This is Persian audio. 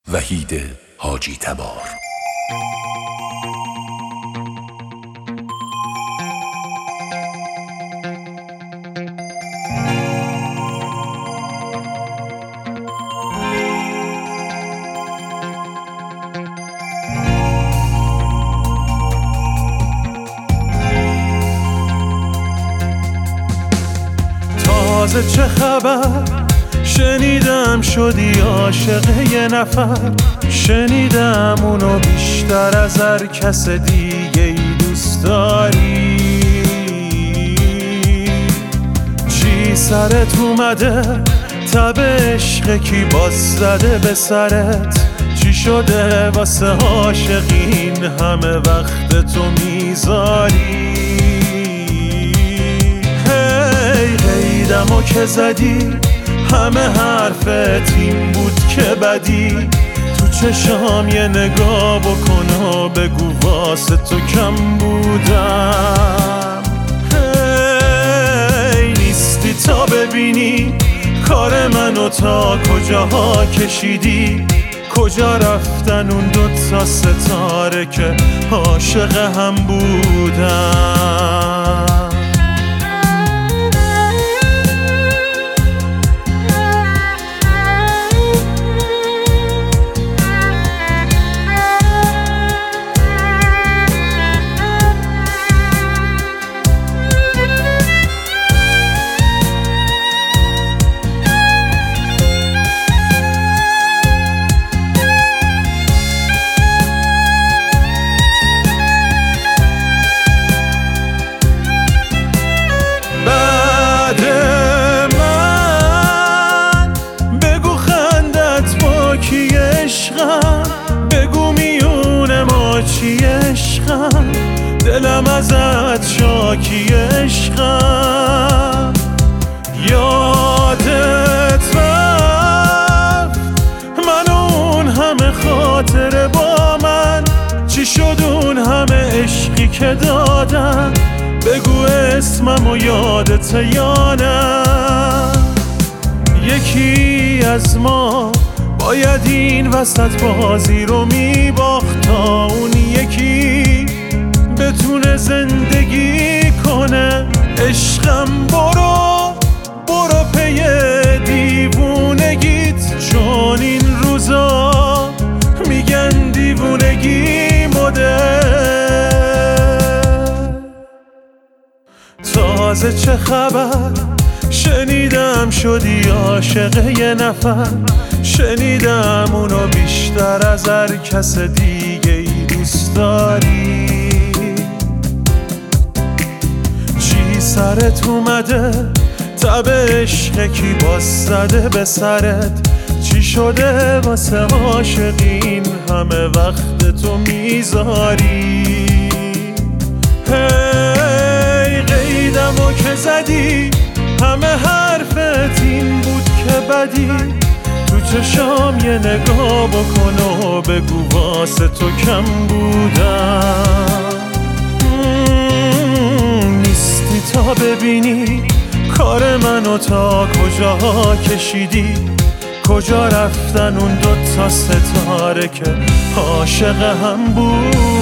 وحید حاجی تبار. تازه چه خبر؟ شنیدم شدی عاشق یه نفر، شنیدم اونو بیشتر از هر کس دیگه ای دوست داری. چی سرت اومده؟ تب عشق کی باز زده به سرت؟ چی شده واسه عاشقین همه وقت تو میذاری؟ هی قیدمو که زدی همه حرفت این بود که بدی. تو چشام یه نگاه بکن و بگو واسه تو کم بودم. هی نیستی تا ببینی کار منو تا کجاها کشیدی. کجا رفتن اون دوتا ستاره که عاشق هم بودن؟ بگو میونه ما چی عشقم، دلم ازت شاکی عشقم. یادت رفت من اون همه خاطره با من، چی شد اون همه عشقی که دادم؟ بگو اسمم و یادت یا نه؟ یکی از ما باید این وسط بازی رو میباخت تا اون یکی بتونه زندگی کنه. عشقم برو پی دیوونگیت، چون این روزا میگن دیوونگی مده. تازه چه خبر؟ شنیدم شدی عاشق یه نفر، شنیدم اونو بیشتر از هر کس دیگه ای دوست داری. چی سرت اومده؟ تب عشق کی باز زده به سرت؟ چی شده واسه عاشقین همه وقت تو میذاری؟ هی قیدمو که زدی همه حرفت این بود که بدی. تو چشام یه نگاه بکن و بگو واسه تو کم بودم. نیستی تا ببینی کار منو تا کجاها کشیدی. کجا رفتن اون دوتا ستاره که عاشق هم بود؟